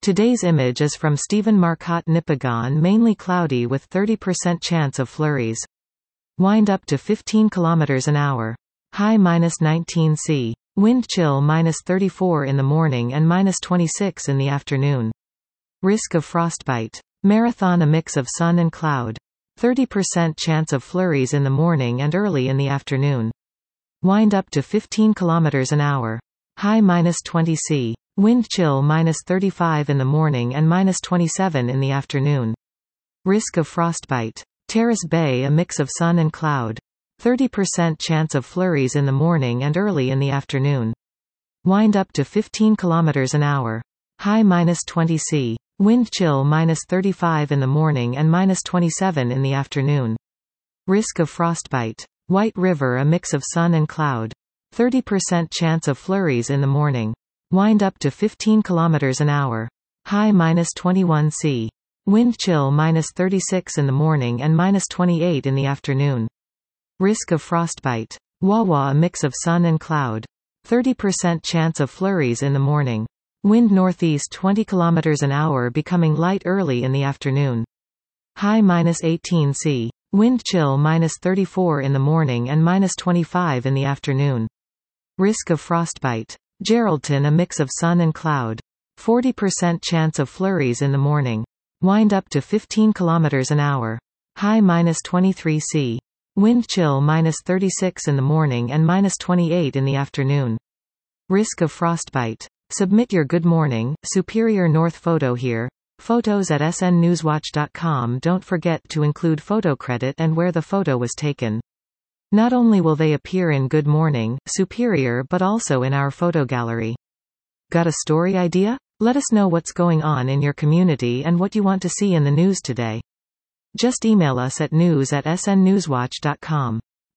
Today's image is from Stephen Marcotte Nipigon, mainly cloudy with 30% chance of flurries. Wind up to 15 km an hour. High -19 C. Wind chill -34 in the morning and -26 in the afternoon. Risk of frostbite. Marathon a mix of sun and cloud. 30% chance of flurries in the morning and early in the afternoon. Wind up to 15 km an hour. High -20 C. Wind chill -35 in the morning and -27 in the afternoon. Risk of frostbite. Terrace Bay a mix of sun and cloud. 30% chance of flurries in the morning and early in the afternoon. Wind up to 15 km an hour. High -20 C. Wind chill -35 in the morning and -27 in the afternoon. Risk of frostbite. White River a mix of sun and cloud. 30% chance of flurries in the morning. Wind up to 15 km an hour. High -21 C. Wind chill -36 in the morning and -28 in the afternoon. Risk of frostbite. Wawa a mix of sun and cloud. 30% chance of flurries in the morning. Wind northeast 20 km an hour becoming light early in the afternoon. High -18 C. Wind chill -34 in the morning and -25 in the afternoon. Risk of frostbite. Geraldton a mix of sun and cloud. 40% chance of flurries in the morning. Wind up to 15 km an hour. High -23 C. Wind chill -36 in the morning and -28 in the afternoon. Risk of frostbite. Submit your good morning, Superior North photo here. Photos at SNNewsWatch.com. Don't forget to include photo credit and where the photo was taken. Not only will they appear in Good Morning, Superior but also in our photo gallery. Got a story idea? Let us know what's going on in your community and what you want to see in the news today. Just email us at news@SNNewsWatch.com.